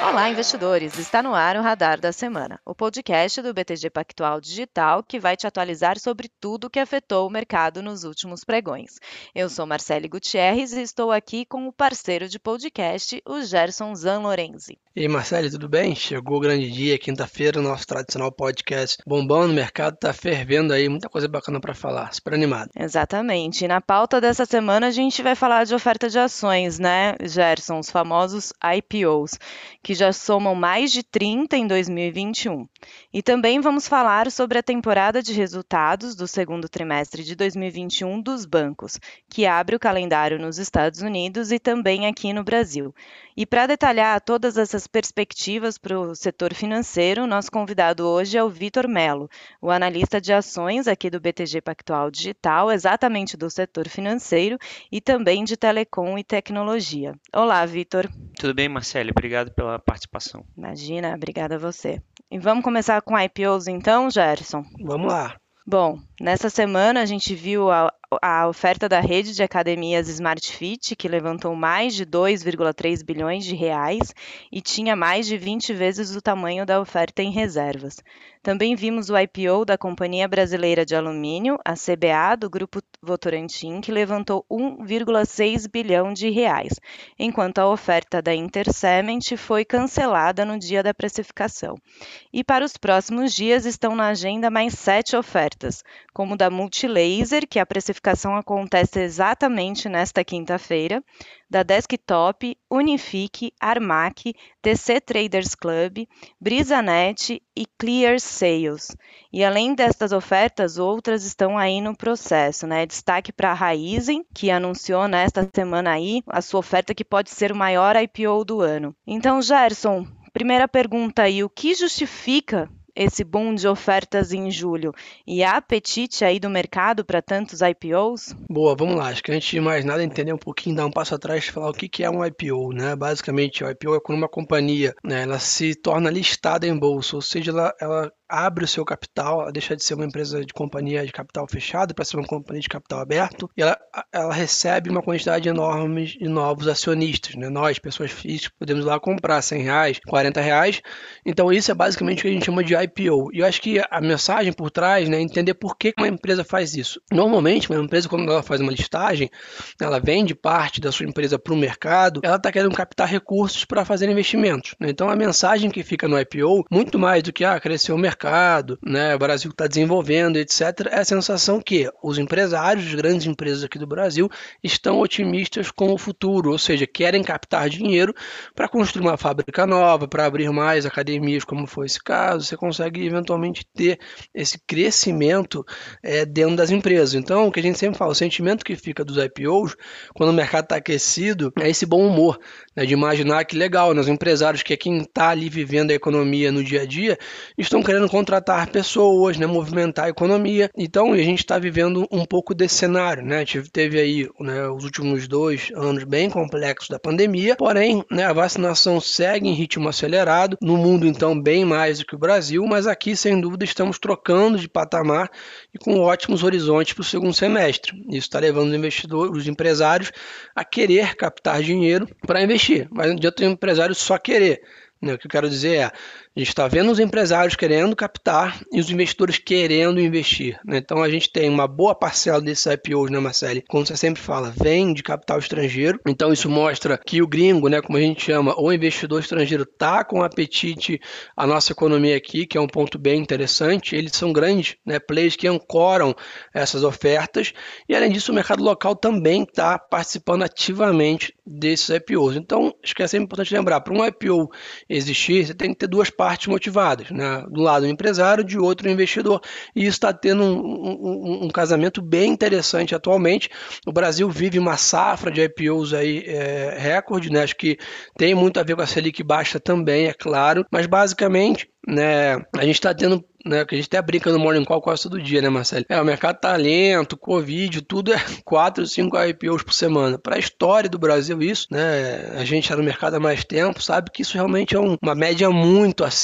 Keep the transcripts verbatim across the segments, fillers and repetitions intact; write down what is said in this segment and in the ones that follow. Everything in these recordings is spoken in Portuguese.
Olá, investidores! Está no ar o Radar da Semana, o podcast do B T G Pactual Digital que vai te atualizar sobre tudo que afetou o mercado nos últimos pregões. Eu sou Marcele Gutierrez e estou aqui com o parceiro de podcast, o Gerson Zanlorenzi. E aí, Marcelo, tudo bem? Chegou o grande dia, quinta-feira, nosso tradicional podcast bombando, o mercado tá fervendo aí, muita coisa bacana para falar, super animado. Exatamente. E na pauta dessa semana a gente vai falar de oferta de ações, né, Gerson? Os famosos I P Os, que já somam mais de trinta em dois mil e vinte e um. E também vamos falar sobre a temporada de resultados do segundo trimestre de dois mil e vinte e um dos bancos, que abre o calendário nos Estados Unidos e também aqui no Brasil. E para detalhar todas essas perspectivas para o setor financeiro, nosso convidado hoje é o Vitor Mello, o analista de ações aqui do B T G Pactual Digital, exatamente do setor financeiro e também de telecom e tecnologia. Olá, Vitor. Tudo bem, Marcele? Obrigado pela participação. Imagina, obrigada a você. E vamos começar com I P Os então, Gerson? Vamos lá. Bom, nessa semana a gente viu a, a oferta da rede de academias Smart Fit, que levantou mais de dois vírgula três bilhões de reais e tinha mais de vinte vezes o tamanho da oferta em reservas. Também vimos o I P O da Companhia Brasileira de Alumínio, a C B A, do Grupo Votorantim, que levantou um vírgula seis bilhão de reais, enquanto a oferta da Intercement foi cancelada no dia da precificação. E para os próximos dias estão na agenda mais sete ofertas, como da Multilaser, que a precificação acontece exatamente nesta quinta-feira, da Desktop, Unifique, Armac, T C Traders Club, Brisanet e Clear Sales. E além destas ofertas, outras estão aí no processo, né? Destaque para a Raizen, que anunciou nesta semana aí a sua oferta que pode ser o maior I P O do ano. Então, Gerson, primeira pergunta aí, o que justifica esse boom de ofertas em julho? E há apetite aí do mercado para tantos I P Os? Boa, vamos lá. Acho que antes de mais nada entender um pouquinho, dar um passo atrás e falar o que que é um I P O, né? Basicamente, o I P O é quando uma companhia, né, ela se torna listada em bolsa, ou seja, ela, ela abre o seu capital, ela deixa de ser uma empresa de companhia de capital fechado para ser uma companhia de capital aberto, e ela, ela recebe uma quantidade enorme de novos acionistas, né? Nós, pessoas físicas, podemos ir lá comprar cem reais, quarenta reais. Então isso é basicamente o que a gente chama de I P O. E eu acho que a mensagem por trás, né, é entender por que uma empresa faz isso. Normalmente, uma empresa, quando ela faz uma listagem, ela vende parte da sua empresa para o mercado, ela está querendo captar recursos para fazer investimentos, né? Então a mensagem que fica no I P O, muito mais do que ah, cresceu o mercado, mercado, né, o Brasil está desenvolvendo, etcétera, é a sensação que os empresários, as grandes empresas aqui do Brasil, estão otimistas com o futuro, ou seja, querem captar dinheiro para construir uma fábrica nova, para abrir mais academias, como foi esse caso. Você consegue eventualmente ter esse crescimento é, dentro das empresas. Então, o que a gente sempre fala, o sentimento que fica dos I P Os, quando o mercado está aquecido, é esse bom humor, né, de imaginar que legal, né, os empresários, que é quem está ali vivendo a economia no dia a dia, estão querendo contratar pessoas, né, movimentar a economia. Então, a gente está vivendo um pouco desse cenário, né? A gente teve aí, né, os últimos dois anos bem complexos da pandemia, porém, né, a vacinação segue em ritmo acelerado, no mundo, então, bem mais do que o Brasil, mas aqui, sem dúvida, estamos trocando de patamar e com ótimos horizontes para o segundo semestre. Isso está levando os investidores, os empresários a querer captar dinheiro para investir, mas não adianta o empresário só querer. O que eu quero dizer é, a gente está vendo os empresários querendo captar e os investidores querendo investir, né? Então a gente tem uma boa parcela desses I P Os, né, Marcele? Como você sempre fala, vem de capital estrangeiro. Então isso mostra que o gringo, né, como a gente chama, o investidor estrangeiro está com apetite à nossa economia aqui, que é um ponto bem interessante. Eles são grandes, né, players que ancoram essas ofertas. E além disso, o mercado local também está participando ativamente desses I P Os. Então acho que é sempre importante lembrar, para um I P O existir, você tem que ter duas partes motivadas, né? Do lado o empresário, de outro o investidor. E isso está tendo um, um, um casamento bem interessante atualmente. O Brasil vive uma safra de I P Os aí, é, recorde, né? Acho que tem muito a ver com a Selic baixa também, é claro, mas basicamente, né, a gente está tendo, né, que a gente até brinca no Morning Call quase todo dia, né, Marcelo? É, o mercado tá lento, Covid, tudo é quatro, cinco I P Os por semana. Para a história do Brasil isso, né, a gente está no mercado há mais tempo, sabe que isso realmente é um, uma média muito acima,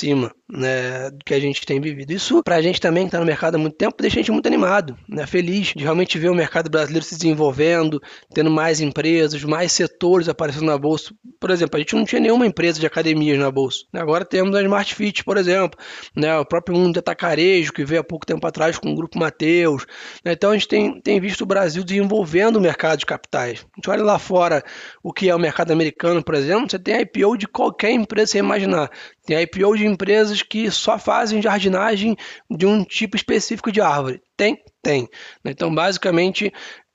né, do que a gente tem vivido. Isso, para a gente também, que está no mercado há muito tempo, deixa a gente muito animado, né, feliz de realmente ver o mercado brasileiro se desenvolvendo, tendo mais empresas, mais setores aparecendo na bolsa. Por exemplo, a gente não tinha nenhuma empresa de academias na bolsa. Agora temos a Smart Fit, por exemplo, né, o próprio mundo de atacarejo, que veio há pouco tempo atrás com o Grupo Mateus. Né, então a gente tem, tem visto o Brasil desenvolvendo o mercado de capitais. A gente olha lá fora o que é o mercado americano, por exemplo, você tem I P O de qualquer empresa que você imaginar. Tem I P O de empresas que só fazem jardinagem de um tipo específico de árvore. Tem? Tem. Então, basicamente,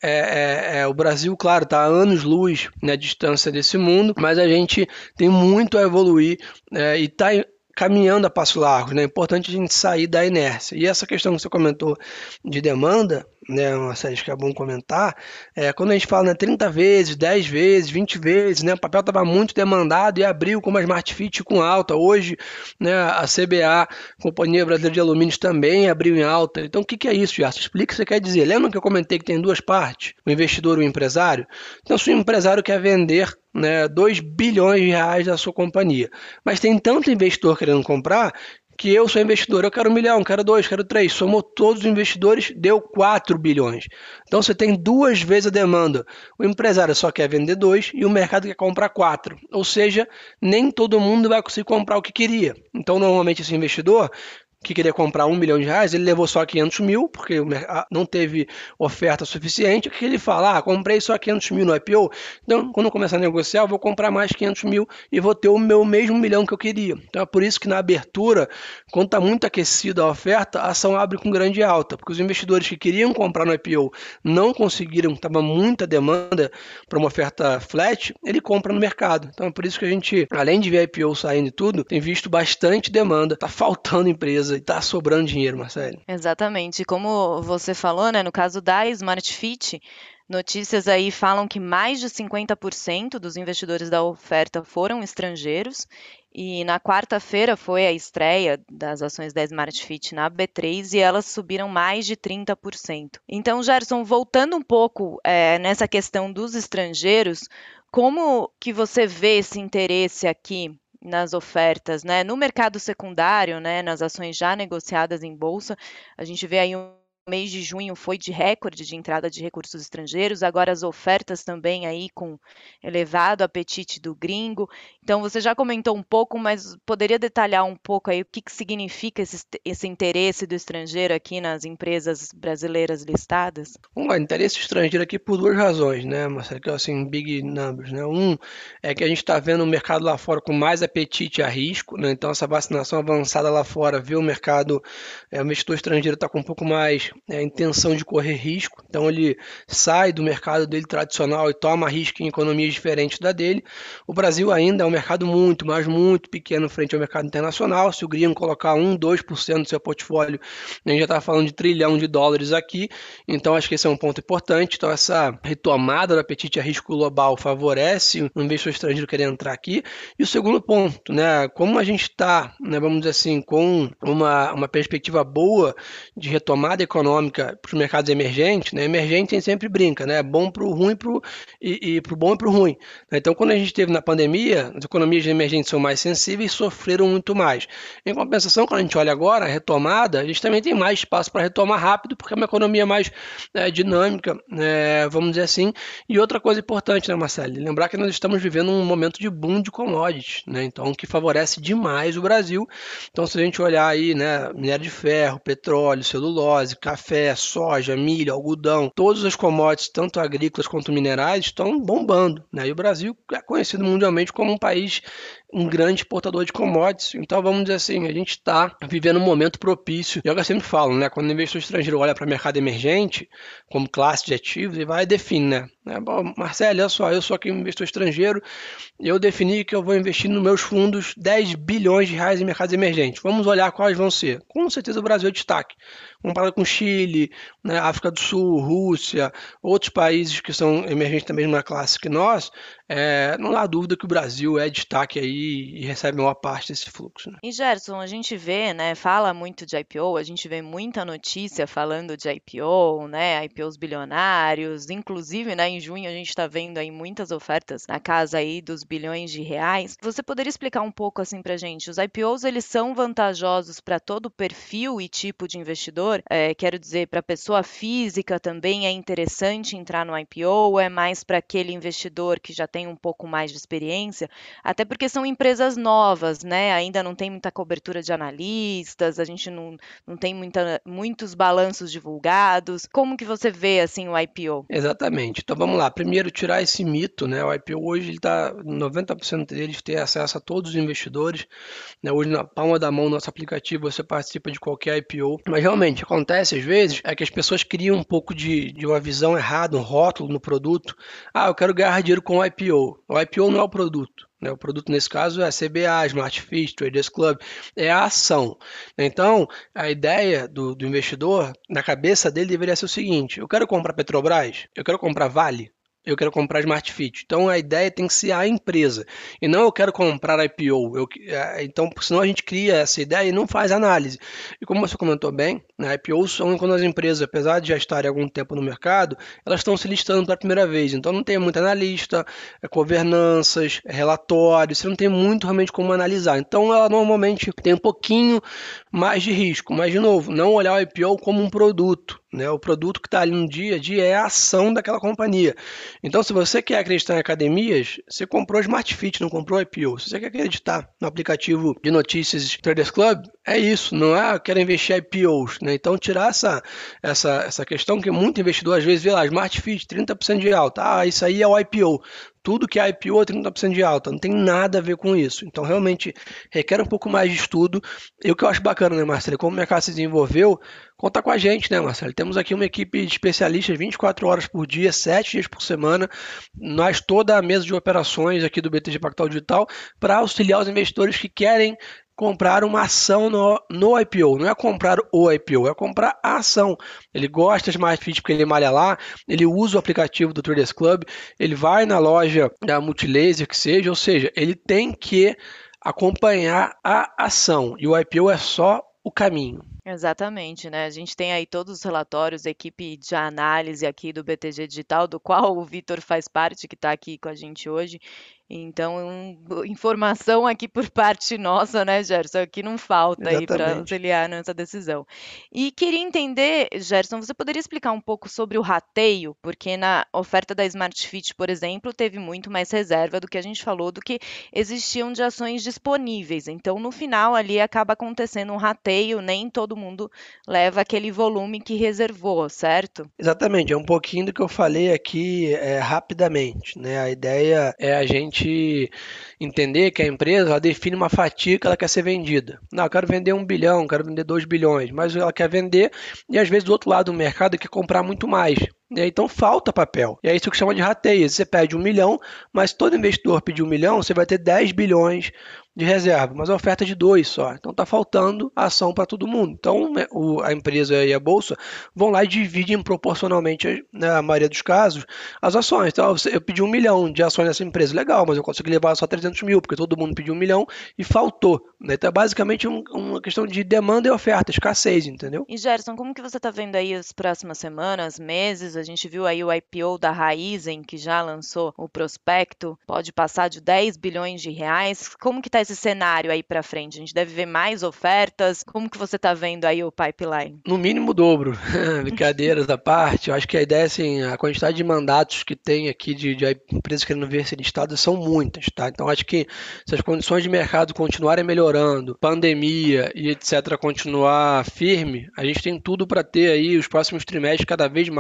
é, é, é, o Brasil, claro, está a anos-luz na distância desse mundo, mas a gente tem muito a evoluir é, e está caminhando a passo largo, né? É importante a gente sair da inércia. E essa questão que você comentou de demanda, né, uma série que é bom comentar, é, quando a gente fala, né, trinta vezes, dez vezes, vinte vezes, né, o papel estava muito demandado e abriu com uma Smart Fit com alta. Hoje, né, a C B A, Companhia Brasileira de Alumínios, também abriu em alta. Então, o que, que é isso, Gerson? Explica o que você quer dizer. Lembra que eu comentei que tem duas partes? O investidor e o empresário? Então, se o empresário quer vender, né, dois bilhões de reais da sua companhia, mas tem tanto investidor querendo comprar, que eu sou investidor, eu quero um milhão, quero dois, quero três, somou todos os investidores, deu quatro bilhões. Então você tem duas vezes a demanda. O empresário só quer vender dois e o mercado quer comprar quatro. Ou seja, nem todo mundo vai conseguir comprar o que queria. Então normalmente esse investidor que queria comprar um milhão de reais, ele levou só quinhentos mil, porque não teve oferta suficiente, o que ele fala? Ah, comprei só quinhentos mil no I P O, então quando eu começar a negociar, eu vou comprar mais quinhentos mil e vou ter o meu mesmo milhão que eu queria. Então é por isso que na abertura, quando está muito aquecida a oferta, a ação abre com grande alta, porque os investidores que queriam comprar no I P O não conseguiram, estava muita demanda para uma oferta flat, ele compra no mercado. Então é por isso que a gente, além de ver I P O saindo e tudo, tem visto bastante demanda, está faltando empresa, e tá sobrando dinheiro, Marcelo. Exatamente. Como você falou, né, no caso da Smart Fit, notícias aí falam que mais de cinquenta por cento dos investidores da oferta foram estrangeiros. E na quarta-feira foi a estreia das ações da Smart Fit na B três e elas subiram mais de trinta por cento. Então, Gerson, voltando um pouco é, nessa questão dos estrangeiros, como que você vê esse interesse aqui nas ofertas, né? No mercado secundário, né, nas ações já negociadas em bolsa, a gente vê aí um mês de junho foi de recorde de entrada de recursos estrangeiros, agora as ofertas também aí com elevado apetite do gringo. Então você já comentou um pouco, mas poderia detalhar um pouco aí o que, que significa esse, esse interesse do estrangeiro aqui nas empresas brasileiras listadas? Um interesse estrangeiro aqui por duas razões, né, Marcelo? Que é assim, big numbers, né? Um é que a gente está vendo o mercado lá fora com mais apetite a risco, né? Então essa vacinação avançada lá fora, vê o mercado, é, o investidor estrangeiro está com um pouco mais é, intenção de correr risco, então ele sai do mercado dele tradicional e toma risco em economias diferentes da dele. O Brasil ainda é um mercado muito, mas muito pequeno frente ao mercado internacional. Se o gringo colocar um, dois por cento do seu portfólio, a gente já está falando de trilhão de dólares aqui, então acho que esse é um ponto importante. Então essa retomada do apetite a risco global favorece o investidor estrangeiro querer entrar aqui. E o segundo ponto, né, como a gente está, né, vamos dizer assim, com uma, uma perspectiva boa de retomada econômica para os mercados emergentes, né, emergente a gente sempre brinca, né, bom para o ruim pro, e, e para o bom e para o ruim. Então quando a gente teve na pandemia, as economias emergentes são mais sensíveis e sofreram muito mais. Em compensação, quando a gente olha agora, a retomada, a gente também tem mais espaço para retomar rápido, porque é uma economia mais é, dinâmica, é, vamos dizer assim. E outra coisa importante, né, Marcelo? Lembrar que nós estamos vivendo um momento de boom de commodities, né? Então, que favorece demais o Brasil. Então, se a gente olhar aí, né, minério de ferro, petróleo, celulose, café, soja, milho, algodão, todas as commodities, tanto agrícolas quanto minerais, estão bombando, né? E o Brasil é conhecido mundialmente como um país, um grande exportador de commodities. Então, vamos dizer assim, a gente está vivendo um momento propício. E eu sempre falo, né, quando o investidor estrangeiro olha para o mercado emergente, como classe de ativos, ele vai e define, né? É, bom, Marcelo, olha só, eu sou aqui um investidor estrangeiro, eu defini que eu vou investir nos meus fundos dez bilhões de reais em mercados emergentes. Vamos olhar quais vão ser. Com certeza o Brasil é destaque. Comparado com Chile, Chile, né, África do Sul, Rússia, outros países que são emergentes também numa classe que nós, é, não há dúvida que o Brasil é destaque aí e recebe maior parte desse fluxo, né? E Gerson, a gente vê, né, fala muito de I P O, a gente vê muita notícia falando de I P O, né, I P Os bilionários, inclusive, né, em junho a gente está vendo aí muitas ofertas na casa aí dos bilhões de reais. Você poderia explicar um pouco assim pra gente, os I P Os eles são vantajosos para todo perfil e tipo de investidor? É, quero dizer, para pessoa física também é interessante entrar no I P O, ou é mais para aquele investidor que já tem um pouco mais de experiência? Até porque são empresas novas, né? Ainda não tem muita cobertura de analistas, a gente não, não tem muita, muitos balanços divulgados. Como que você vê assim o I P O? Exatamente. Então vamos lá. Primeiro, tirar esse mito, né? O I P O hoje ele está noventa por cento deles tem acesso a todos os investidores, né? Hoje na palma da mão, nosso aplicativo, você participa de qualquer I P O. Mas realmente acontece às vezes é que as pessoas criam um pouco de, de uma visão errada, um rótulo no produto. Ah, eu quero ganhar dinheiro com o I P O. O I P O não é o produto. O produto, nesse caso, é C B A, Smart Fit, Traders Club, é a ação. Então, a ideia do, do investidor, na cabeça dele, deveria ser o seguinte: eu quero comprar Petrobras, eu quero comprar Vale, eu quero comprar Smart Fit. Então, a ideia tem que ser a empresa, e não eu quero comprar I P O. Eu, então, senão a gente cria essa ideia e não faz análise. E como você comentou bem, né, I P Os são quando as empresas, apesar de já estarem há algum tempo no mercado, elas estão se listando pela primeira vez. Então, não tem muito analista, é, governanças, é, relatórios, você não tem muito realmente como analisar. Então, ela normalmente tem um pouquinho mais de risco. Mas, de novo, não olhar o I P O como um produto. Né? O produto que está ali no dia a dia é a ação daquela companhia. Então, se você quer acreditar em academias, você comprou Smart Fit, não comprou I P O. Se você quer acreditar no aplicativo de notícias Traders Club, é isso, não é eu quero investir em I P Os. Né? Então, tirar essa, essa, essa questão que muito investidor às vezes vê lá, Smart Fit, trinta por cento de alta, ah, isso aí é o I P O. Tudo que é I P O é trinta por cento de alta, não tem nada a ver com isso. Então, realmente, requer um pouco mais de estudo. E o que eu acho bacana, né, Marcelo, como o mercado se desenvolveu, conta com a gente, né, Marcelo? Temos aqui uma equipe de especialistas vinte e quatro horas por dia, sete dias por semana. Nós, toda a mesa de operações aqui do B T G Pactual Digital, para auxiliar os investidores que querem comprar uma ação no, no I P O. Não é comprar o I P O, é comprar a ação. Ele gosta de Smart Fit porque ele malha lá, ele usa o aplicativo do Traders Club, ele vai na loja da Multilaser, que seja, ou seja, ele tem que acompanhar a ação. E o I P O é só o caminho. Exatamente, né? A gente tem aí todos os relatórios, a equipe de análise aqui do B T G Digital, do qual o Vitor faz parte, que está aqui com a gente hoje. Então, um, informação aqui por parte nossa, né, Gerson? Que não falta aí para Exatamente. auxiliar nessa decisão. E queria entender, Gerson, você poderia explicar um pouco sobre o rateio? Porque na oferta da Smart Fit, por exemplo, teve muito mais reserva do que a gente falou, do que existiam de ações disponíveis. Então, no final ali acaba acontecendo um rateio, nem todo mundo leva aquele volume que reservou, certo? Exatamente, é um pouquinho do que eu falei aqui é, rapidamente, né? A ideia é a gente entender que a empresa ela define uma fatia que ela quer ser vendida. Não, eu quero vender um bilhão, quero vender dois bilhões, mas ela quer vender e às vezes do outro lado do mercado quer comprar muito mais. Né? Então falta papel. E é isso que chama de rateio. Você pede um milhão, mas todo investidor pedir um milhão, você vai ter dez bilhões de reserva, mas a oferta é de dois só. Então está faltando ação para todo mundo. Então o, a empresa e a bolsa vão lá e dividem proporcionalmente, na maioria dos casos, as ações. Então eu pedi um milhão de ações nessa empresa, legal, mas eu consegui levar só trezentos mil, porque todo mundo pediu um milhão e faltou. Né? Então é basicamente um, uma questão de demanda e oferta, escassez, entendeu? E Gerson, como que você está vendo aí as próximas semanas, meses? A gente viu aí o I P O da Raizen, que já lançou o prospecto, pode passar de dez bilhões de reais. Como que está esse cenário aí para frente? A gente deve ver mais ofertas? Como que você está vendo aí o pipeline? No mínimo o dobro. Brincadeiras à parte, eu acho que a ideia, assim, a quantidade de mandatos que tem aqui de, de empresas querendo ver ser listadas são muitas, tá? Então acho que se as condições de mercado continuarem melhorando, pandemia e etcétera continuar firme, a gente tem tudo para ter aí os próximos trimestres cada vez mais acelerados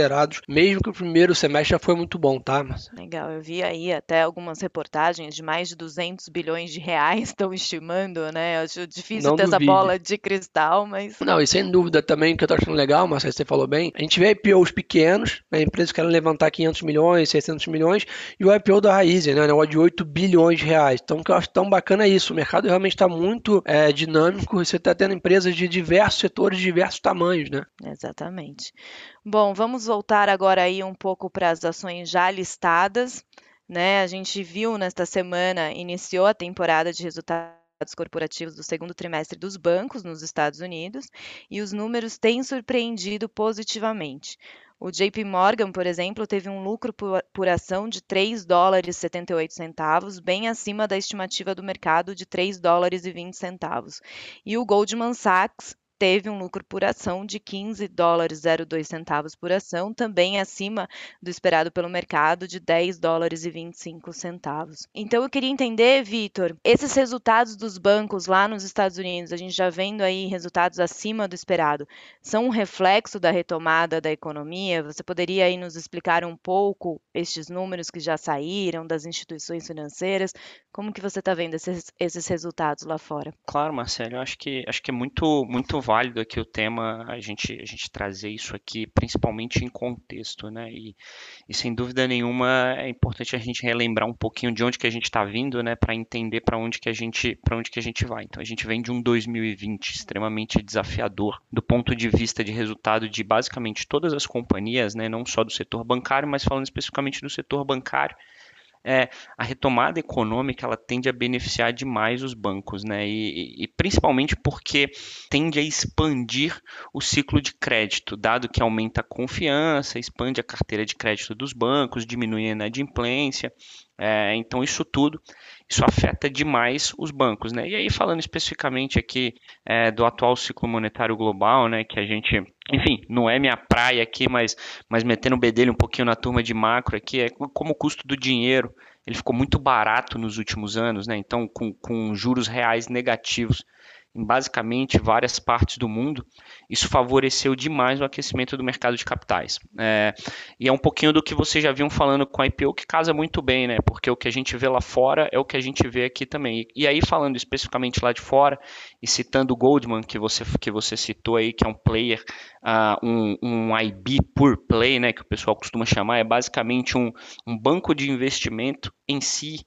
acelerados, mesmo que o primeiro semestre já foi muito bom, tá, Marcelo? Legal, eu vi aí até algumas reportagens de mais de duzentos bilhões de reais estão estimando, né? Acho difícil Não ter essa duvide. bola de cristal, mas Não, e sem dúvida também, que eu tô achando legal, Marcelo, você falou bem, a gente vê I P Os pequenos, né, empresas que querem levantar quinhentos milhões, seiscentos milhões, e o I P O da Raizen, né, negócio de oito bilhões de reais. Então, o que eu acho tão bacana é isso, o mercado realmente está muito é, dinâmico, você está tendo empresas de diversos setores, de diversos tamanhos, né? exatamente. Bom, vamos voltar agora aí um pouco para as ações já listadas, né? A gente viu nesta semana, iniciou a temporada de resultados corporativos do segundo trimestre dos bancos nos Estados Unidos e os números têm surpreendido positivamente. O J P Morgan, por exemplo, teve um lucro por, por ação de três dólares e setenta e oito centavos, bem acima da estimativa do mercado de três dólares e vinte centavos. E o Goldman Sachs teve um lucro por ação de quinze dólares e zero dois centavos por ação, também acima do esperado pelo mercado de dez dólares e vinte e cinco centavos. Então eu queria entender, Vitor, esses resultados dos bancos lá nos Estados Unidos, a gente já vendo aí resultados acima do esperado, são um reflexo da retomada da economia? Você poderia aí nos explicar um pouco estes números que já saíram das instituições financeiras? Como que você está vendo esses, esses resultados lá fora? Claro, Marcelo, eu acho que, acho que é muito, muito válido aqui o tema, a gente, a gente trazer isso aqui, principalmente em contexto, né? E, e sem dúvida nenhuma é importante a gente relembrar um pouquinho de onde que a gente está vindo, né? Para entender para onde que a gente, para onde que a gente vai. Então a gente vem de um dois mil e vinte extremamente desafiador do ponto de vista de resultado de basicamente todas as companhias, né? Não só do setor bancário, mas falando especificamente do setor bancário. É, a retomada econômica ela tende a beneficiar demais os bancos, né? E, e, e principalmente porque tende a expandir o ciclo de crédito, dado que aumenta a confiança, expande a carteira de crédito dos bancos, diminui a inadimplência. É, então isso tudo, isso afeta demais os bancos, né? E aí falando especificamente aqui é, do atual ciclo monetário global, né? Que a gente, enfim, não é minha praia aqui, mas, mas metendo o bedelho um pouquinho na turma de macro aqui, é como o custo do dinheiro ele ficou muito barato nos últimos anos, né? Então, com, com juros reais negativos em basicamente várias partes do mundo, isso favoreceu demais o aquecimento do mercado de capitais. É, e é um pouquinho do que vocês já vinham falando com a I P O, que casa muito bem, né? Porque o que a gente vê lá fora é o que a gente vê aqui também. E, e aí, falando especificamente lá de fora, e citando o Goldman, que você, que você citou aí, que é um player, uh, um, um I B pure play, né? Que o pessoal costuma chamar, é basicamente um, um banco de investimento em si.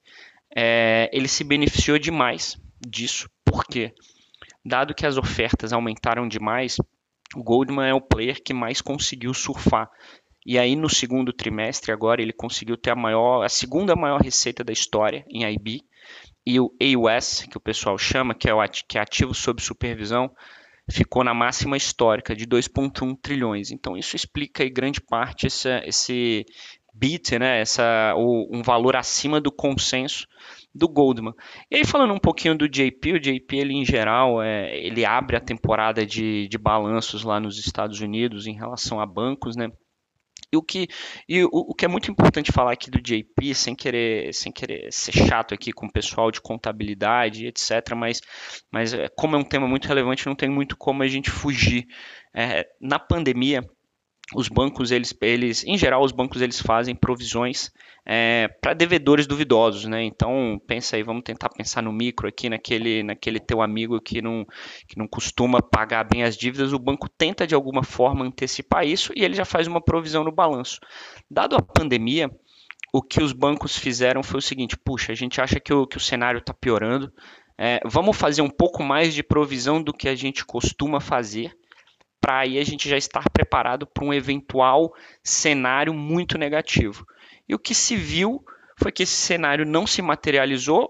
É, ele se beneficiou demais disso. Por quê? Dado que as ofertas aumentaram demais, o Goldman é o player que mais conseguiu surfar. E aí no segundo trimestre agora ele conseguiu ter a maior, a segunda maior receita da história em I B. E o A U S, que o pessoal chama, que é o que é ativo sob supervisão, ficou na máxima histórica de dois vírgula um trilhões. Então isso explica em grande parte essa, esse beat, né, essa, o, um valor acima do consenso do Goldman. E aí falando um pouquinho do J P, o J P ele em geral é, ele abre a temporada de, de balanços lá nos Estados Unidos em relação a bancos, né? E o que, e o, o que é muito importante falar aqui do J P, sem querer, sem querer ser chato aqui com o pessoal de contabilidade, etcétera, mas, mas como é um tema muito relevante, não tem muito como a gente fugir. É, na pandemia, os bancos, eles, eles, em geral, os bancos eles fazem provisões é, para devedores duvidosos, né? Então, pensa aí, vamos tentar pensar no micro aqui, naquele, naquele teu amigo que não, que não costuma pagar bem as dívidas, o banco tenta de alguma forma antecipar isso e ele já faz uma provisão no balanço. Dado a pandemia, o que os bancos fizeram foi o seguinte: puxa, a gente acha que o, que o cenário está piorando, é, vamos fazer um pouco mais de provisão do que a gente costuma fazer, para aí a gente já estar preparado para um eventual cenário muito negativo. E o que se viu foi que esse cenário não se materializou,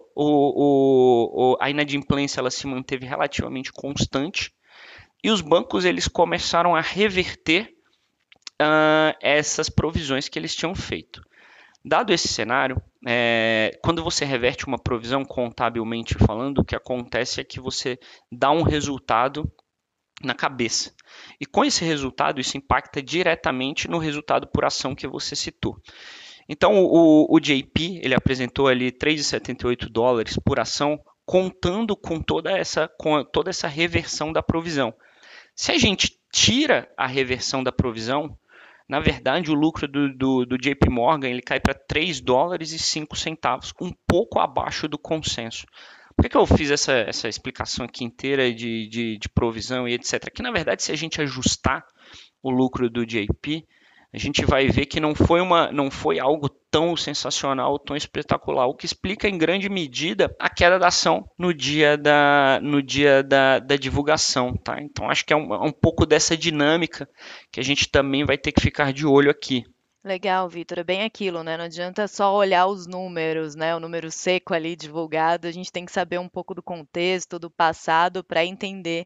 o, o, a inadimplência ela se manteve relativamente constante e os bancos eles começaram a reverter uh, essas provisões que eles tinham feito. Dado esse cenário, é, quando você reverte uma provisão contabilmente falando, o que acontece é que você dá um resultado na cabeça. E com esse resultado, isso impacta diretamente no resultado por ação que você citou. Então, o, o J P ele apresentou ali três vírgula setenta e oito dólares por ação, contando com toda essa, com toda essa reversão da provisão. Se a gente tira a reversão da provisão, Na verdade, o lucro do, do, do J P Morgan ele cai para três dólares e cinco centavos, um pouco abaixo do consenso. Por que, que eu fiz essa, essa explicação aqui inteira de, de, de provisão e etcétera? Que na verdade, se a gente ajustar o lucro do J P, a gente vai ver que não foi, uma, não foi algo tão sensacional, tão espetacular, o que explica em grande medida a queda da ação no dia da, no dia da, da divulgação. Tá? Então acho que é um, um pouco dessa dinâmica que a gente também vai ter que ficar de olho aqui. Legal, Vitor. É bem aquilo, né? Não adianta só olhar os números, né? O número seco ali divulgado. A gente tem que saber um pouco do contexto, do passado, para entender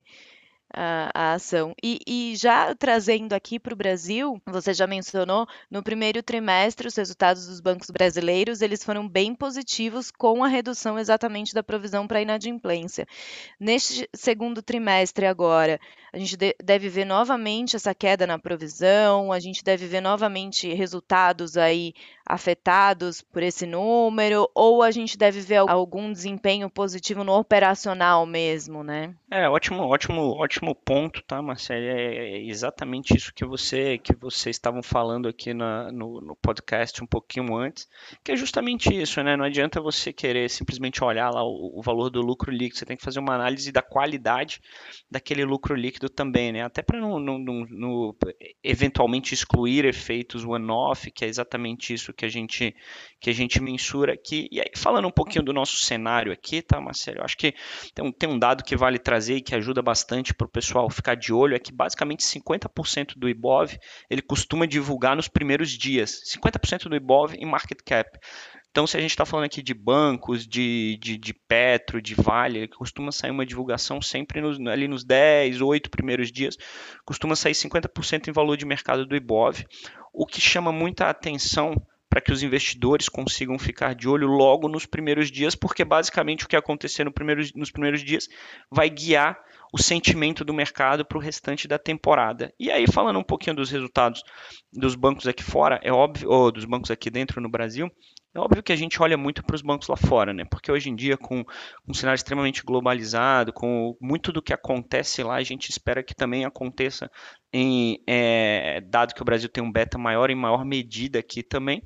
a, a ação. E, e já trazendo aqui para o Brasil, você já mencionou, no primeiro trimestre, os resultados dos bancos brasileiros, eles foram bem positivos com a redução exatamente da provisão para inadimplência. Neste segundo trimestre agora, a gente de- deve ver novamente essa queda na provisão, a gente deve ver novamente resultados aí afetados por esse número, ou a gente deve ver algum desempenho positivo no operacional mesmo, né? É, ótimo, ótimo, ótimo ponto, tá, Marcelo? É é exatamente isso que você que vocês estavam falando aqui na- no, no podcast um pouquinho antes, que é justamente isso, né? Não adianta você querer simplesmente olhar lá o, o valor do lucro líquido, você tem que fazer uma análise da qualidade daquele lucro líquido também, né? Até para não, não- não- não- eventualmente excluir efeitos one-off, que é exatamente isso que a gente que a gente mensura aqui. E aí, falando um pouquinho do nosso cenário aqui, tá, Marcelo? Eu acho que tem um, tem um dado que vale trazer e que ajuda bastante para o pessoal ficar de olho, é que basicamente cinquenta por cento do Ibov ele costuma divulgar nos primeiros dias. cinquenta por cento do Ibov em market cap. Então, se a gente está falando aqui de bancos, de, de, de Petro, de Vale, costuma sair uma divulgação sempre nos, ali nos dez, oito primeiros dias, costuma sair cinquenta por cento em valor de mercado do Ibov, o que chama muita atenção para que os investidores consigam ficar de olho logo nos primeiros dias, porque basicamente o que acontecer no primeiro, nos primeiros dias vai guiar o sentimento do mercado para o restante da temporada. E aí, falando um pouquinho dos resultados dos bancos aqui fora, é óbvio, ou dos bancos aqui dentro no Brasil, é óbvio que a gente olha muito para os bancos lá fora, né? Porque hoje em dia, com um cenário extremamente globalizado, com muito do que acontece lá, a gente espera que também aconteça em, é, dado que o Brasil tem um beta maior, em maior medida aqui também,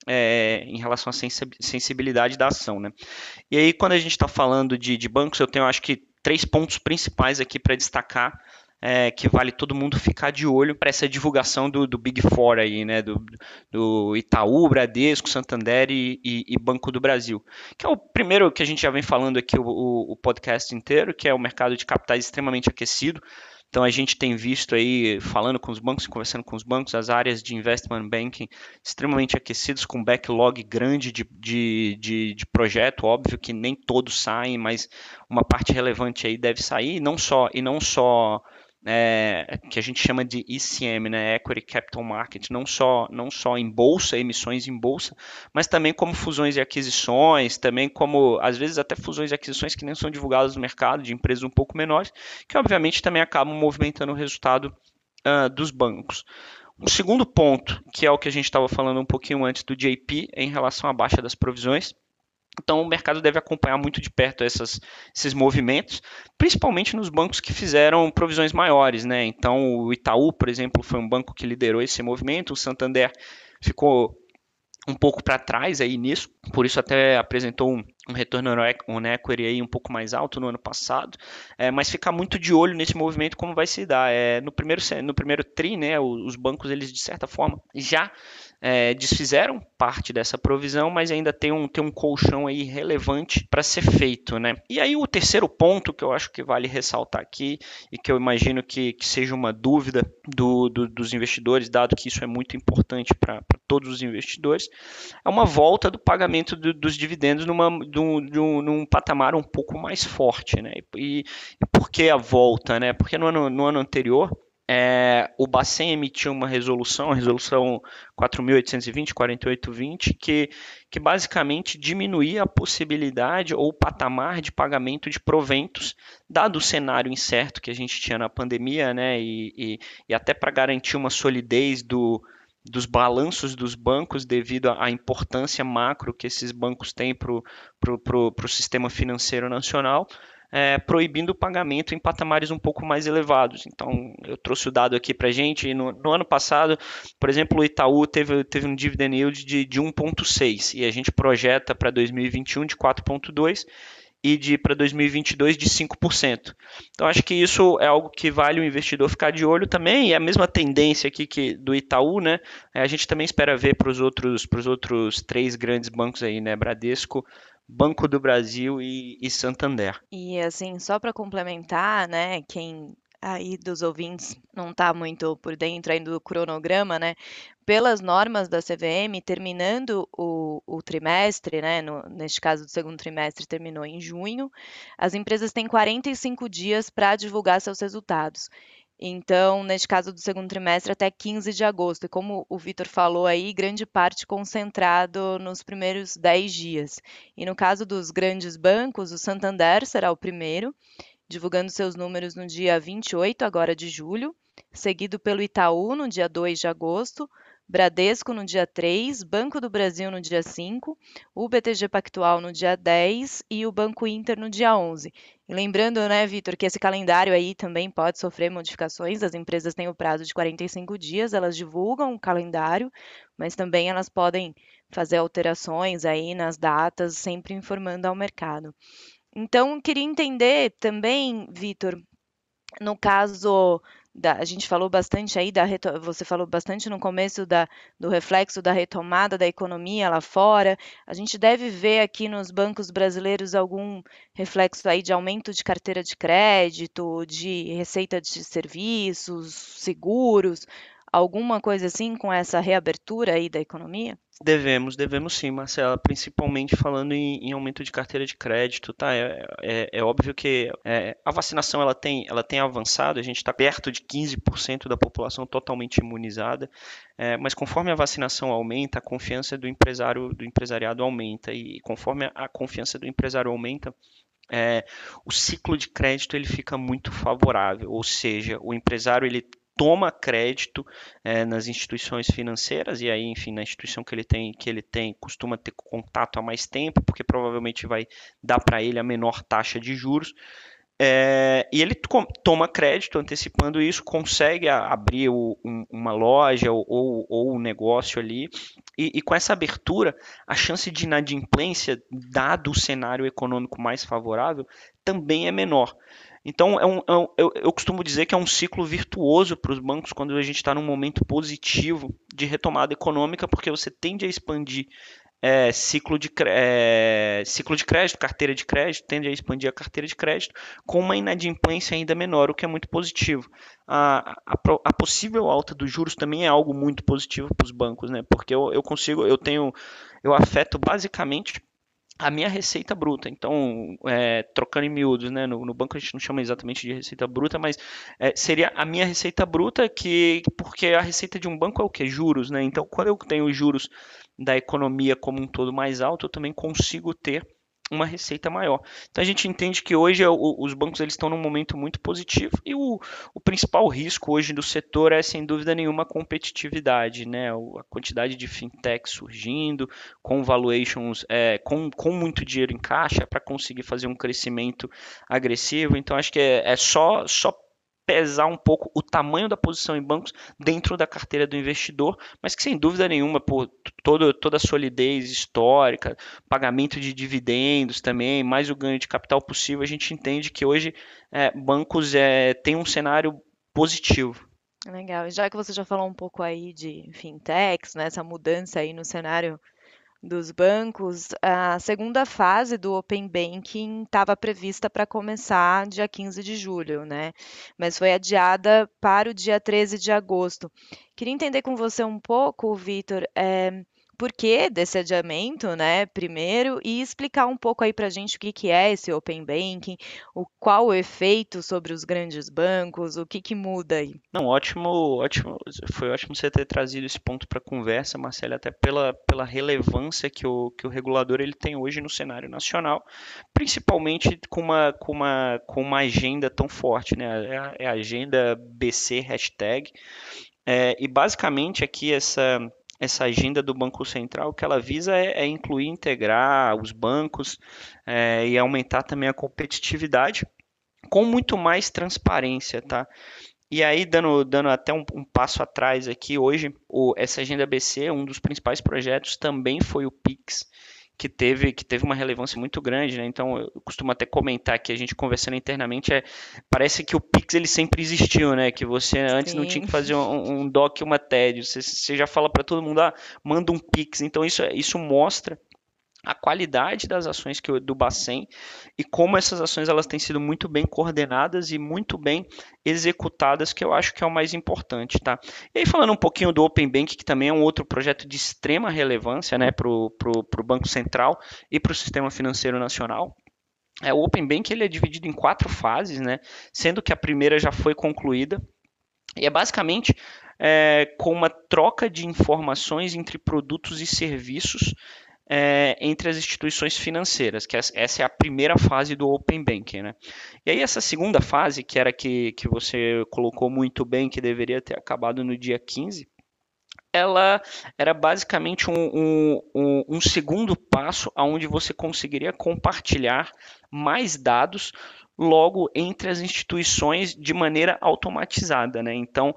é, em relação à sensibilidade da ação, né? E aí, quando a gente está falando de, de bancos, eu tenho, acho que, três pontos principais aqui para destacar, é, que vale todo mundo ficar de olho para essa divulgação do, do Big Four aí, né? Do, do Itaú, Bradesco, Santander e, e, e Banco do Brasil. Que é o primeiro que a gente já vem falando aqui o, o, o podcast inteiro, que é o mercado de capitais extremamente aquecido. Então a gente tem visto aí, falando com os bancos, conversando com os bancos, as áreas de investment banking extremamente aquecidas, com backlog grande de, de, de, de projeto, óbvio que nem todos saem, mas uma parte relevante aí deve sair, e não só, e não só é, que a gente chama de E C M, né, Equity Capital Market, não só, não só em bolsa, emissões em bolsa, mas também como fusões e aquisições, também como, às vezes, até fusões e aquisições que nem são divulgadas no mercado, de empresas um pouco menores, que obviamente também acabam movimentando o resultado uh, dos bancos. Um segundo ponto, que é o que a gente estava falando um pouquinho antes do J P, é em relação à baixa das provisões. Então, o mercado deve acompanhar muito de perto essas, esses movimentos, principalmente nos bancos que fizeram provisões maiores, né? Então, o Itaú, por exemplo, foi um banco que liderou esse movimento, o Santander ficou um pouco para trás aí nisso, por isso até apresentou um, um retorno on equity aí um pouco mais alto no ano passado, é, mas ficar muito de olho nesse movimento como vai se dar. É, no primeiro no primeiro tri, né, os bancos eles de certa forma já é, desfizeram parte dessa provisão, mas ainda tem um, tem um colchão aí relevante para ser feito, né? E aí o terceiro ponto que eu acho que vale ressaltar aqui e que eu imagino que, que seja uma dúvida do, do, dos investidores, dado que isso é muito importante para todos os investidores, é uma volta do pagamento do, dos dividendos numa, num, num, num patamar um pouco mais forte, né? E, e por que a volta, né? Porque no ano, no ano anterior é, o Bacen emitiu uma resolução, a resolução quatro mil oitocentos e vinte, quarenta e oito vinte, que, que basicamente diminuía a possibilidade ou o patamar de pagamento de proventos, dado o cenário incerto que a gente tinha na pandemia, né, e, e, e até para garantir uma solidez do, dos balanços dos bancos devido à importância macro que esses bancos têm para o sistema financeiro nacional. é, proibindo o pagamento em patamares um pouco mais elevados. Então, eu trouxe o dado aqui para a gente. No, no ano passado, por exemplo, o Itaú teve, teve um dividend yield de, de um vírgula seis e a gente projeta para dois mil e vinte e um de quatro vírgula dois e de para dois mil e vinte e dois de cinco por cento. Então acho que isso é algo que vale o investidor ficar de olho também, e a mesma tendência aqui que do Itaú, né? A gente também espera ver para os outros para os outros três grandes bancos aí, né? Bradesco, Banco do Brasil e, e Santander. E assim, só para complementar, né, quem aí dos ouvintes não está muito por dentro ainda do cronograma, né? Pelas normas da C V M, terminando o, o trimestre, né, no, neste caso do segundo trimestre terminou em junho, as empresas têm quarenta e cinco dias para divulgar seus resultados. Então, neste caso do segundo trimestre, até quinze de agosto. E como o Vitor falou aí, grande parte concentrado nos primeiros dez dias. E no caso dos grandes bancos, o Santander será o primeiro, divulgando seus números no dia vinte e oito agora de julho, seguido pelo Itaú no dia dois de agosto, Bradesco no dia três, Banco do Brasil no dia cinco, o B T G Pactual no dia dez e o Banco Inter no dia onze. E lembrando, né, Vitor, que esse calendário aí também pode sofrer modificações, as empresas têm o prazo de quarenta e cinco dias, elas divulgam o calendário, mas também elas podem fazer alterações aí nas datas, sempre informando ao mercado. Então, queria entender também, Vitor, no caso da, a gente falou bastante aí da reto- você falou bastante no começo da, do reflexo da retomada da economia lá fora. A gente deve ver aqui nos bancos brasileiros algum reflexo aí de aumento de carteira de crédito, de receita de serviços, seguros, alguma coisa assim com essa reabertura aí da economia? Devemos, devemos sim, Marcela, principalmente falando em, em aumento de carteira de crédito, tá? É, é, é óbvio que é, a vacinação ela tem, ela tem avançado, a gente está perto de quinze por cento da população totalmente imunizada, é, mas conforme a vacinação aumenta, a confiança do empresário, do empresariado aumenta, e conforme a, a confiança do empresário aumenta, é, o ciclo de crédito ele fica muito favorável, ou seja, o empresário ele toma crédito é, nas instituições financeiras e aí, enfim, na instituição que ele tem, que ele tem, costuma ter contato há mais tempo, porque provavelmente vai dar para ele a menor taxa de juros. É, e ele toma crédito antecipando isso, consegue a, abrir o, um, uma loja ou, ou, ou um negócio ali, e, e com essa abertura, a chance de inadimplência, dado o cenário econômico mais favorável, também é menor. Então, é um, é um, eu, eu costumo dizer que é um ciclo virtuoso para os bancos quando a gente está num momento positivo de retomada econômica, porque você tende a expandir é, ciclo, de, é, ciclo de crédito, carteira de crédito, tende a expandir a carteira de crédito com uma inadimplência ainda menor, o que é muito positivo. A, a, a possível alta dos juros também é algo muito positivo para os bancos, né? Porque eu, eu consigo, eu tenho, eu afeto basicamente a minha receita bruta. Então, é, trocando em miúdos, né? No, no banco a gente não chama exatamente de receita bruta, mas é, seria a minha receita bruta, que porque a receita de um banco é o que? Juros, né? Então, quando eu tenho os juros da economia como um todo mais alto, eu também consigo ter uma receita maior. Então a gente entende que hoje os bancos eles estão num momento muito positivo e o, o principal risco hoje do setor é sem dúvida nenhuma a competitividade, né? A quantidade de fintechs surgindo, com valuations, é, com, com muito dinheiro em caixa para conseguir fazer um crescimento agressivo. Então acho que é, é só, só pesar um pouco o tamanho da posição em bancos dentro da carteira do investidor, mas que sem dúvida nenhuma, por todo, toda a solidez histórica, pagamento de dividendos também, mais o ganho de capital possível, a gente entende que hoje é, bancos é, têm um cenário positivo. Legal. E já que você já falou um pouco aí de fintechs, né, essa mudança aí no cenário dos bancos, a segunda fase do Open Banking estava prevista para começar dia quinze de julho, né? Mas foi adiada para o dia treze de agosto. Queria entender com você um pouco, Vitor, eh, por que desse adiamento, né? Primeiro, e explicar um pouco aí para a gente o que que é esse Open Banking, o qual o efeito sobre os grandes bancos, o que que muda aí. Não, ótimo, ótimo, foi ótimo você ter trazido esse ponto para a conversa, Marcelo, até pela, pela relevância que o, que o regulador ele tem hoje no cenário nacional, principalmente com uma, com uma, com uma agenda tão forte, né? É a, é a agenda B C hashtag, é, e basicamente aqui essa, essa agenda do Banco Central, o que ela visa é, é incluir, integrar os bancos é, e aumentar também a competitividade com muito mais transparência, tá? E aí, dando, dando até um, um passo atrás aqui, hoje, o, essa Agenda B C, um dos principais projetos também foi o Pix, que teve, que teve uma relevância muito grande, né? Então, eu costumo até comentar que a gente conversando internamente, é, parece que o Pix ele sempre existiu, né? Que você antes não tinha Sim, que fazer um, um D O C e uma T E D, você, você já fala para todo mundo, ah, manda um Pix. Então, isso, isso mostra a qualidade das ações que, do Bacen e como essas ações elas têm sido muito bem coordenadas e muito bem executadas, que eu acho que é o mais importante, tá? E aí falando um pouquinho do Open Bank, que também é um outro projeto de extrema relevância, né, para o Banco Central e para o sistema financeiro nacional. É, o Open Bank ele é dividido em quatro fases, né, sendo que a primeira já foi concluída, e é basicamente é, com uma troca de informações entre produtos e serviços é, entre as instituições financeiras, que essa é a primeira fase do Open Banking, né? E aí essa segunda fase, que era que, que você colocou muito bem, que deveria ter acabado no dia quinze, ela era basicamente um, um, um, um segundo passo onde você conseguiria compartilhar mais dados logo entre as instituições de maneira automatizada, né? Então,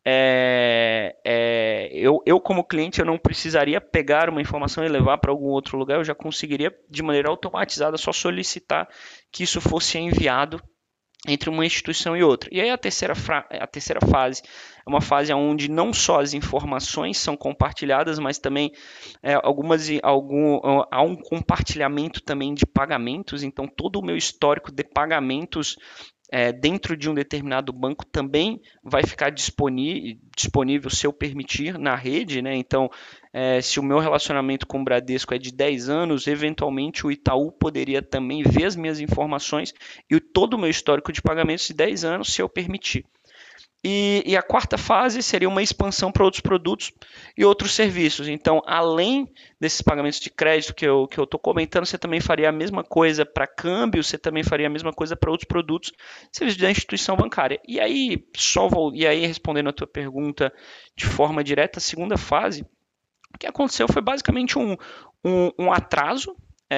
é, é, eu, eu como cliente eu não precisaria pegar uma informação e levar para algum outro lugar, eu já conseguiria de maneira automatizada só solicitar que isso fosse enviado entre uma instituição e outra. E aí a terceira, a terceira fase é uma fase onde não só as informações são compartilhadas, mas também é, algumas, algum, há um compartilhamento também de pagamentos, então todo o meu histórico de pagamentos é, dentro de um determinado banco também vai ficar disponível, disponível se eu permitir na rede, né? Então, é, se o meu relacionamento com o Bradesco é de dez anos, eventualmente o Itaú poderia também ver as minhas informações e todo o meu histórico de pagamentos de dez anos, se eu permitir. E, e, a quarta fase seria uma expansão para outros produtos e outros serviços. Então, além desses pagamentos de crédito que eu que eu estou comentando, você também faria a mesma coisa para câmbio, você também faria a mesma coisa para outros produtos, serviços da instituição bancária. E aí, só vou, e aí respondendo a tua pergunta de forma direta, a segunda fase, o que aconteceu foi basicamente um, um, um atraso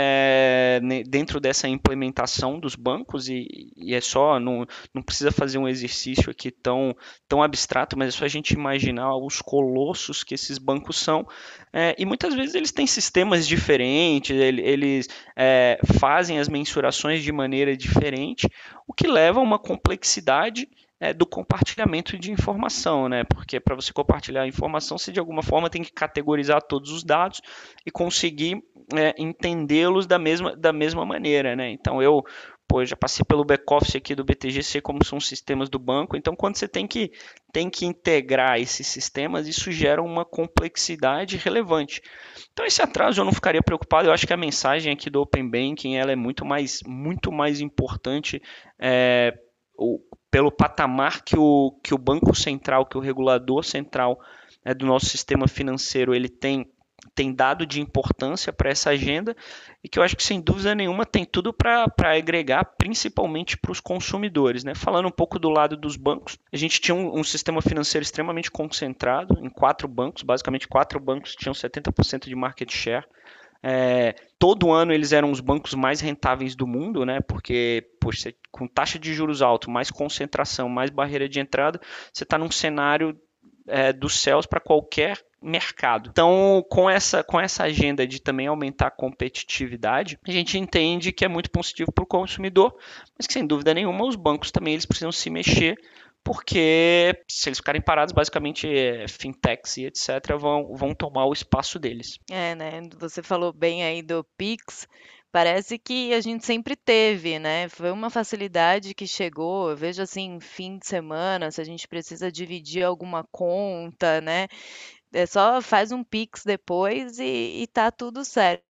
é, dentro dessa implementação dos bancos e, e é só, não, não precisa fazer um exercício aqui tão, tão abstrato, mas é só a gente imaginar os colossos que esses bancos são é, e muitas vezes eles têm sistemas diferentes, eles é, fazem as mensurações de maneira diferente, o que leva a uma complexidade É, do compartilhamento de informação, né? Porque para você compartilhar a informação, você de alguma forma tem que categorizar todos os dados e conseguir é, entendê-los da mesma, da mesma maneira, né? Então eu pô, já passei pelo back-office aqui do B T G C, como são os sistemas do banco. Então, quando você tem que, tem que integrar esses sistemas, isso gera uma complexidade relevante. Então, esse atraso eu não ficaria preocupado. Eu acho que a mensagem aqui do Open Banking ela é muito mais, muito mais importante é, o, pelo patamar que o, que o Banco Central, que o regulador central né, do nosso sistema financeiro, ele tem, tem dado de importância para essa agenda e que eu acho que, sem dúvida nenhuma, tem tudo para agregar, principalmente para os consumidores. Né? Falando um pouco do lado dos bancos, a gente tinha um, um sistema financeiro extremamente concentrado em quatro bancos, basicamente quatro bancos tinham setenta por cento de market share. É, todo ano eles eram os bancos mais rentáveis do mundo, né? Porque poxa, com taxa de juros alto, mais concentração, mais barreira de entrada, você está num cenário é, dos céus para qualquer mercado. Então, com essa, com essa agenda de também aumentar a competitividade, a gente entende que é muito positivo para o consumidor, mas que sem dúvida nenhuma os bancos também eles precisam se mexer porque se eles ficarem parados, basicamente fintechs e etcétera vão, vão tomar o espaço deles. É, né? Você falou bem aí do Pix. Parece que a gente sempre teve, né? Foi uma facilidade que chegou. Eu vejo assim, fim de semana, se a gente precisa dividir alguma conta, né? É só faz um Pix depois e, e tá tudo certo.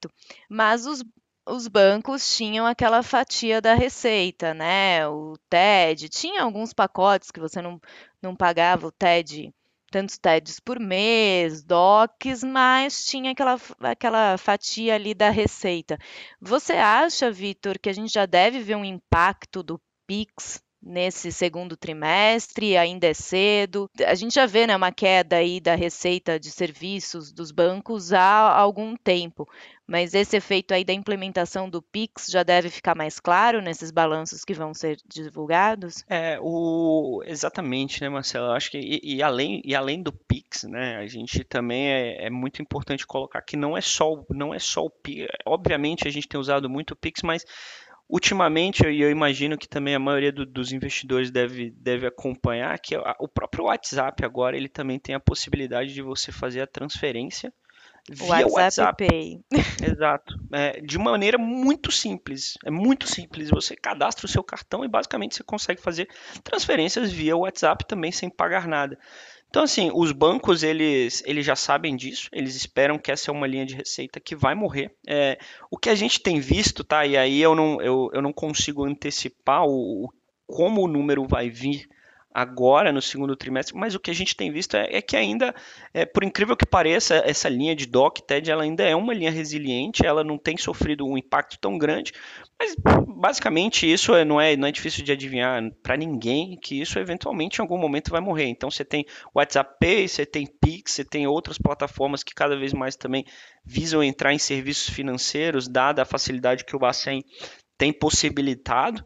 Mas os, os bancos tinham aquela fatia da receita, né? O T E D, tinha alguns pacotes que você não, não pagava o T E D, tantos T E Ds por mês, D O Cs, mas tinha aquela, aquela fatia ali da receita. Você acha, Vitor, que a gente já deve ver um impacto do Pix nesse segundo trimestre? Ainda é cedo? A gente já vê, né, uma queda aí da receita de serviços dos bancos há algum tempo, mas esse efeito aí da implementação do Pix já deve ficar mais claro nesses balanços que vão ser divulgados? É, o, exatamente, né, Marcelo? Eu acho que e, e além, e além do Pix, né, a gente também é, é muito importante colocar que não é só, o- não é só o Pix. Obviamente a gente tem usado muito o Pix, mas ultimamente, e eu imagino que também a maioria do- dos investidores deve, deve acompanhar, que a- o próprio WhatsApp agora ele também tem a possibilidade de você fazer a transferência O via WhatsApp WhatsApp. Pay. Exato. É, de uma maneira muito simples. É muito simples. Você cadastra o seu cartão e basicamente você consegue fazer transferências via WhatsApp também sem pagar nada. Então, assim, os bancos, eles, eles já sabem disso, eles esperam que essa é uma linha de receita que vai morrer. É, o que a gente tem visto, tá? E aí eu não, eu, eu não consigo antecipar o, o- como o número vai vir agora no segundo trimestre, mas o que a gente tem visto é, é que ainda, é, por incrível que pareça, essa linha de D O C, T E D, ela ainda é uma linha resiliente, ela não tem sofrido um impacto tão grande, mas basicamente isso é- não é, não é difícil de adivinhar para ninguém que isso eventualmente em algum momento vai morrer. Então você tem WhatsApp Pay, você tem Pix, você tem outras plataformas que cada vez mais também visam entrar em serviços financeiros, dada a facilidade que o Bacen tem possibilitado.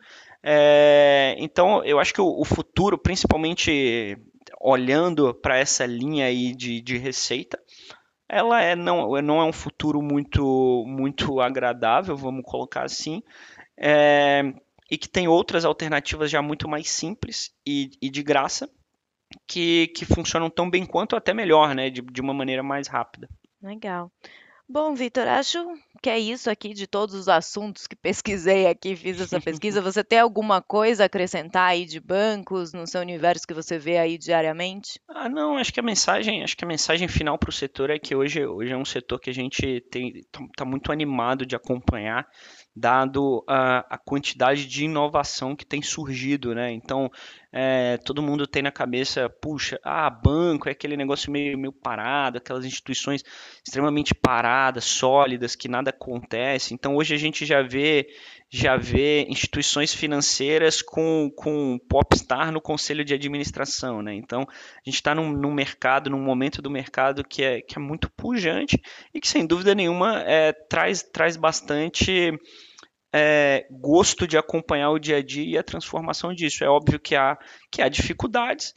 É, então, eu acho que o, o futuro, principalmente olhando para essa linha aí de, de receita, ela é, não, não é um futuro muito, muito agradável, vamos colocar assim, é, e que tem outras alternativas já muito mais simples e, e de graça, que, que funcionam tão bem quanto até melhor, né, de, de uma maneira mais rápida. Legal. Bom, Vitor, acho que é isso aqui de todos os assuntos que pesquisei aqui, fiz essa pesquisa. Você tem alguma coisa a acrescentar aí de bancos no seu universo que você vê aí diariamente? Ah, não, acho que a mensagem, acho que a mensagem final para o setor é que hoje, hoje é um setor que a gente tem, está muito animado de acompanhar, dado a, a quantidade de inovação que tem surgido, né? Então, é, todo mundo tem na cabeça, puxa, ah, banco é aquele negócio meio, meio parado, aquelas instituições extremamente paradas, sólidas, que nada acontece. Então, hoje a gente já vê já vê instituições financeiras com, com popstar no conselho de administração, né? Então, a gente está num, num mercado, num momento do mercado que é, que é muito pujante e que, sem dúvida nenhuma, é, traz, traz bastante é, gosto de acompanhar o dia a dia e a transformação disso. É óbvio que há, que há dificuldades,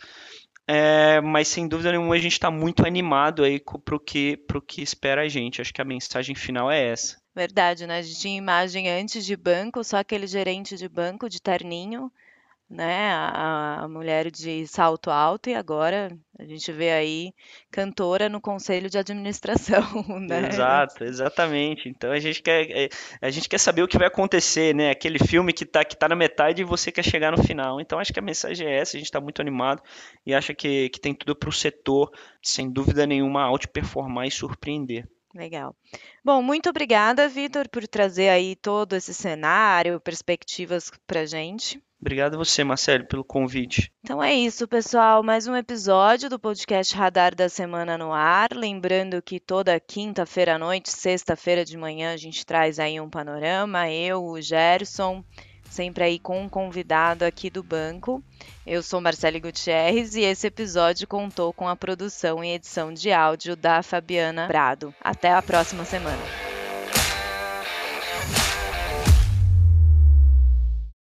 é, mas sem dúvida nenhuma a gente está muito animado aí para o que, pro que espera a gente. Acho que a mensagem final é essa. Verdade, né? A gente tinha imagem antes de banco, só aquele gerente de banco de terninho, né? A, a mulher de salto alto, e agora a gente vê aí cantora no conselho de administração, né? Exato, exatamente. Então a gente quer, é, a gente quer saber o que vai acontecer, né? Aquele filme que tá, que tá na metade e você quer chegar no final. Então acho que a mensagem é essa, a gente está muito animado e acha que, que tem tudo para o setor, sem dúvida nenhuma, outperformar e surpreender. Legal. Bom, muito obrigada, Vitor, por trazer aí todo esse cenário, perspectivas para gente. Obrigado a você, Marcelo, pelo convite. Então é isso, pessoal. Mais um episódio do podcast Radar da Semana no ar. Lembrando que toda quinta-feira à noite, sexta-feira de manhã, a gente traz aí um panorama. Eu, o Gerson, sempre aí com um convidado aqui do banco. Eu sou Marcele Gutierrez e esse episódio contou com a produção e edição de áudio da Fabiana Prado. Até a próxima semana.